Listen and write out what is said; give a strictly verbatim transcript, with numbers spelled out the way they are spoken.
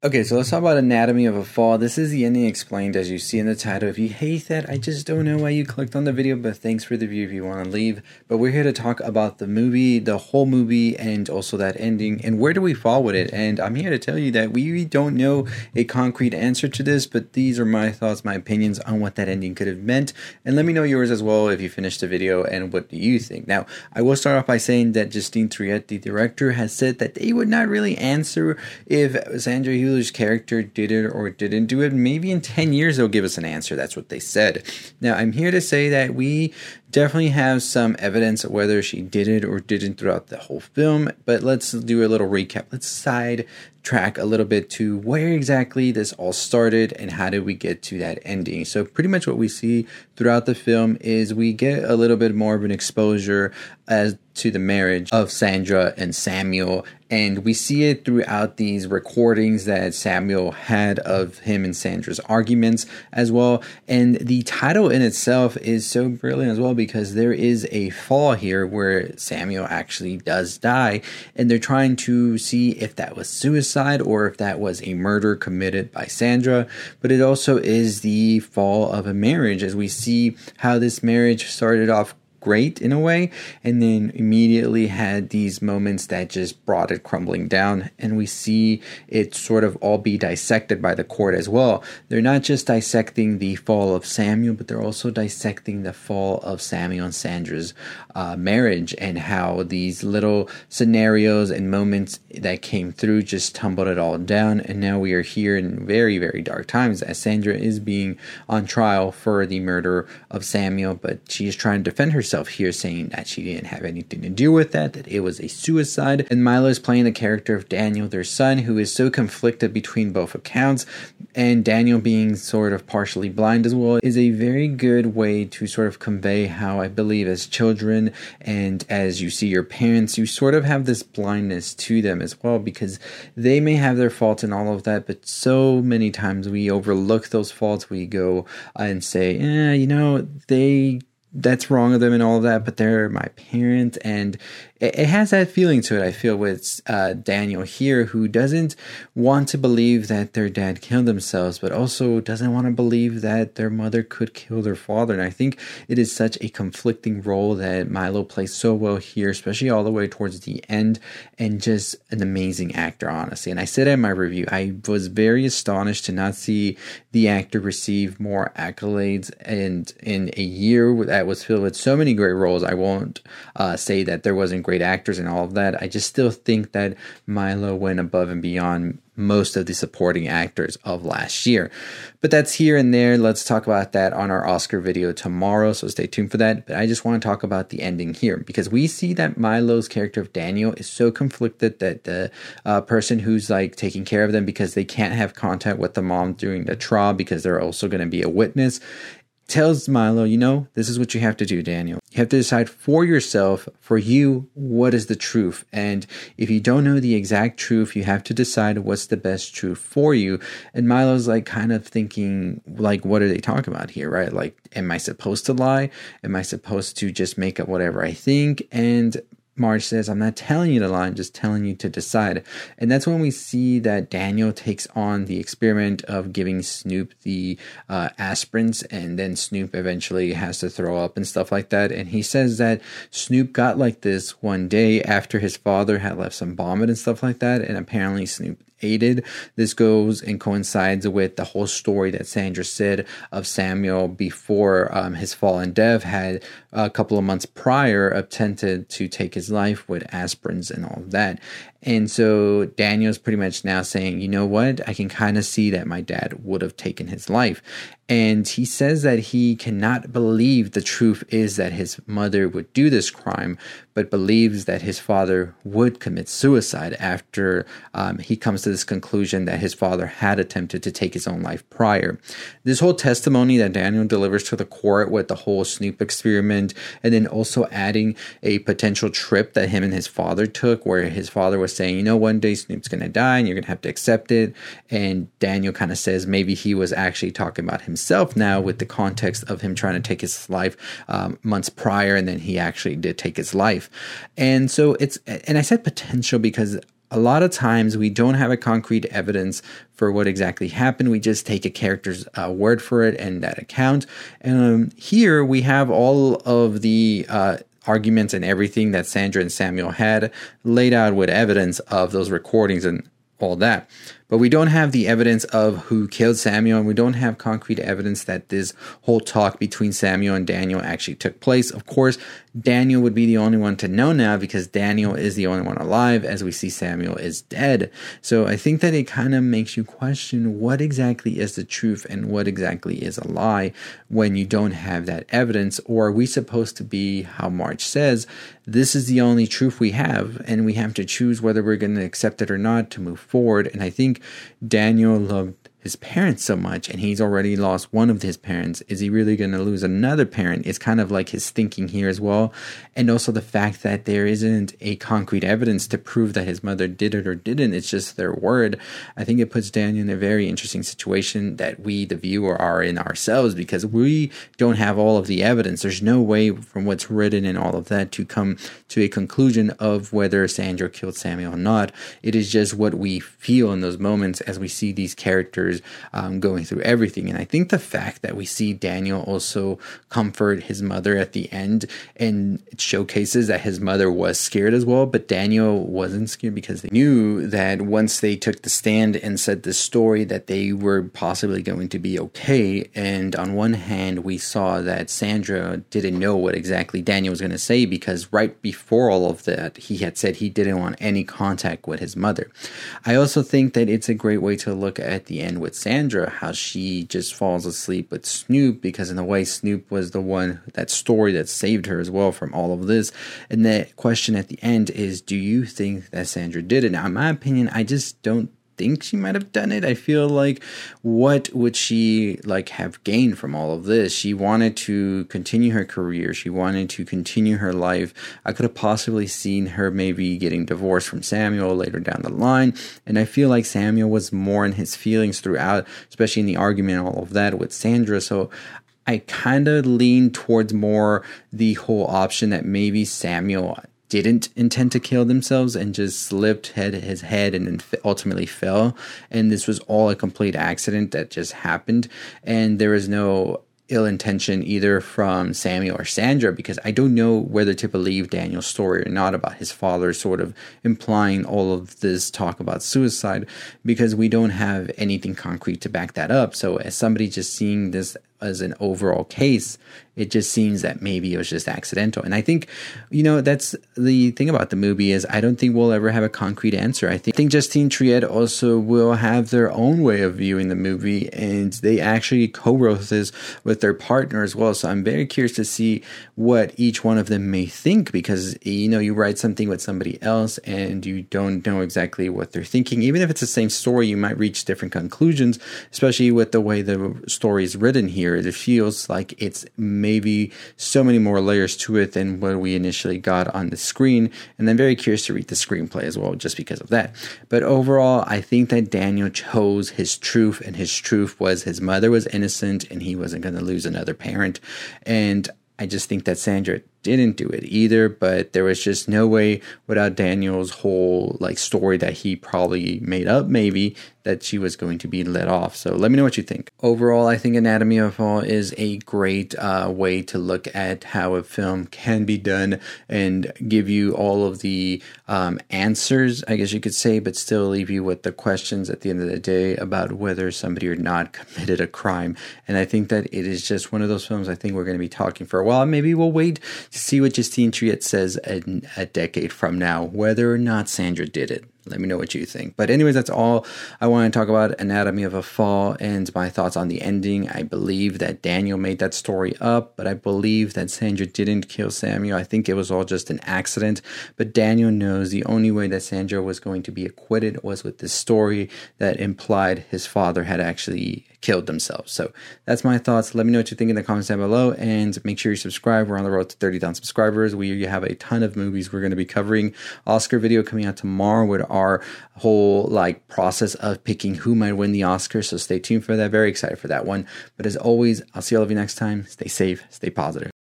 Okay, so let's talk about Anatomy of a Fall. This is the ending explained as you see in the title. If you hate that, I just don't know why you clicked on the video, but thanks for the view if you want to leave. But we're here to talk about the movie, the whole movie, and also that ending, and where do we fall with it. And I'm here to tell you that we don't know a concrete answer to this, but these are my thoughts, my opinions on what that ending could have meant. And let me know yours as well if you finished the video and what do you think. Now, I will start off by saying that Justine Triet, the director, has said that they would not really answer if Sandra Hüller character did it or didn't do it. Maybe in ten years they'll give us an answer. That's what they said. Now, I'm here to say that we definitely have some evidence of whether she did it or didn't throughout the whole film, but let's do a little recap. Let's side track a little bit to where exactly this all started and how did we get to that ending. So pretty much what we see throughout the film is we get a little bit more of an exposure as to the marriage of Sandra and Samuel, and we see it throughout these recordings that Samuel had of him and Sandra's arguments as well. And the title in itself is so brilliant as well because there is a fall here where Samuel actually does die, and they're trying to see if that was suicide or if that was a murder committed by Sandra. But it also is the fall of a marriage, as we see how this marriage started off great in a way and then immediately had these moments that just brought it crumbling down, and we see it sort of all be dissected by the court as well. They're not just dissecting the fall of Samuel, but they're also dissecting the fall of Samuel and Sandra's uh, marriage and how these little scenarios and moments that came through just tumbled it all down. And now we are here in very, very dark times as Sandra is being on trial for the murder of Samuel, but she is trying to defend herself here, saying that she didn't have anything to do with that, that it was a suicide. And Milo is playing the character of Daniel, their son, who is so conflicted between both accounts, and Daniel being sort of partially blind as well is a very good way to sort of convey how I believe as children and as you see your parents, you sort of have this blindness to them as well, because they may have their faults and all of that, but so many times we overlook those faults. We go and say, eh, you know, they that's wrong of them and all of that, but they're my parent. And it, it has that feeling to it, I feel, with uh, Daniel here, who doesn't want to believe that their dad killed themselves, but also doesn't want to believe that their mother could kill their father. And I think it is such a conflicting role that Milo plays so well here, especially all the way towards the end, and just an amazing actor, honestly. And I said in my review, I was very astonished to not see the actor receive more accolades, and in a year that was filled with so many great roles. I won't uh, say that there wasn't great actors and all of that. I just still think that Milo went above and beyond most of the supporting actors of last year. But that's here and there. Let's talk about that on our Oscar video tomorrow, so stay tuned for that. But I just want to talk about the ending here, because we see that Milo's character of Daniel is so conflicted that the uh, person who's like taking care of them, because they can't have contact with the mom during the trial because they're also going to be a witness, tells Milo, you know, this is what you have to do, Daniel. You have to decide for yourself, for you, what is the truth. And if you don't know the exact truth, you have to decide what's the best truth for you. And Milo's like kind of thinking, like, what are they talking about here, right? Like, am I supposed to lie? Am I supposed to just make up whatever I think? And Marge says, I'm not telling you to lie, I'm just telling you to decide. And that's when we see that Daniel takes on the experiment of giving Snoop the uh, aspirins, and then Snoop eventually has to throw up and stuff like that. And he says that Snoop got like this one day after his father had left some vomit and stuff like that, and apparently Snoop aided. This goes and coincides with the whole story that Sandra said of Samuel before um, his fall and death, had a couple of months prior attempted to take his life with aspirins and all of that. And so Daniel's pretty much now saying, you know what, I can kind of see that my dad would have taken his life. And he says that he cannot believe the truth is that his mother would do this crime, but believes that his father would commit suicide after um, he comes to this conclusion that his father had attempted to take his own life prior. This whole testimony that Daniel delivers to the court with the whole Snoop experiment, and then also adding a potential trip that him and his father took, where his father was saying, you know, one day Snoop's going to die and you're going to have to accept it. And Daniel kind of says maybe he was actually talking about himself now, with the context of him trying to take his life um, months prior, and then he actually did take his life. And so it's, and I said potential because a lot of times we don't have a concrete evidence for what exactly happened. We just take a character's uh, word for it and that account. And um, here we have all of the uh, arguments and everything that Sandra and Samuel had laid out with evidence of those recordings and all that. But we don't have the evidence of who killed Samuel, and we don't have concrete evidence that this whole talk between Samuel and Daniel actually took place. Of course, Daniel would be the only one to know now because Daniel is the only one alive, as we see Samuel is dead. So I think that it kind of makes you question what exactly is the truth and what exactly is a lie when you don't have that evidence. Or are we supposed to be, how Marge says, this is the only truth we have, and we have to choose whether we're going to accept it or not to move forward. And I think Daniel loved his parents so much, and he's already lost one of his parents. Is he really going to lose another parent? It's kind of like his thinking here as well. And also the fact that there isn't a concrete evidence to prove that his mother did it or didn't. It's just their word. I think it puts Daniel in a very interesting situation that we, the viewer, are in ourselves, because we don't have all of the evidence. There's no way from what's written and all of that to come to a conclusion of whether Sandra killed Samuel or not. It is just what we feel in those moments as we see these characters Um, going through everything. And I think the fact that we see Daniel also comfort his mother at the end, and it showcases that his mother was scared as well, but Daniel wasn't scared because they knew that once they took the stand and said the story that they were possibly going to be okay. And on one hand, we saw that Sandra didn't know what exactly Daniel was going to say, because right before all of that, he had said he didn't want any contact with his mother. I also think that it's a great way to look at the end with Sandra, how she just falls asleep with Snoop, because in a way Snoop was the one, that story that saved her as well from all of this. And the question at the end is, do you think that Sandra did it? Now, in my opinion, I just don't think she might have done it. I feel like, what would she like have gained from all of this? She wanted to continue her career. She wanted to continue her life. I could have possibly seen her maybe getting divorced from Samuel later down the line. And I feel like Samuel was more in his feelings throughout, especially in the argument and all of that with Sandra. So I kind of lean towards more the whole option that maybe Samuel didn't intend to kill themselves and just slipped head his head and then ultimately fell, and this was all a complete accident that just happened, and there was no ill intention either from Samuel or Sandra, because I don't know whether to believe Daniel's story or not about his father sort of implying all of this talk about suicide, because we don't have anything concrete to back that up. So as somebody just seeing this as an overall case, it just seems that maybe it was just accidental. And I think, you know, that's the thing about the movie, is I don't think we'll ever have a concrete answer. I think, I think Justine Triet also will have their own way of viewing the movie, and they actually co-wrote this with their partner as well. So I'm very curious to see what each one of them may think, because, you know, you write something with somebody else and you don't know exactly what they're thinking. Even if it's the same story, you might reach different conclusions, especially with the way the story is written here. It feels like it's maybe so many more layers to it than what we initially got on the screen. And I'm very curious to read the screenplay as well, just because of that. But overall, I think that Daniel chose his truth, and his truth was his mother was innocent and he wasn't going to lose another parent. And I just think that Sandra didn't do it either, but there was just no way without Daniel's whole like story that he probably made up maybe, that she was going to be let off. So let me know what you think. Overall, I think Anatomy of a Fall is a great uh, way to look at how a film can be done and give you all of the um, answers, I guess you could say, but still leave you with the questions at the end of the day about whether somebody or not committed a crime. And I think that it is just one of those films I think we're going to be talking for a while. Maybe we'll wait to see what Justine Triet says a, a decade from now, whether or not Sandra did it. Let me know what you think. But anyways, that's all I want to talk about Anatomy of a Fall and my thoughts on the ending. I believe that Daniel made that story up, but I believe that Sandra didn't kill Samuel. I think it was all just an accident. But Daniel knows the only way that Sandra was going to be acquitted was with this story that implied his father had actually killed themselves. So that's my thoughts. Let me know what you think in the comments down below, and make sure you subscribe. We're on the road to thirty thousand subscribers. We have a ton of movies we're going to be covering. Oscar video coming out tomorrow with our whole like process of picking who might win the Oscar. So stay tuned for that. Very excited for that one. But as always, I'll see all of you next time. Stay safe, stay positive.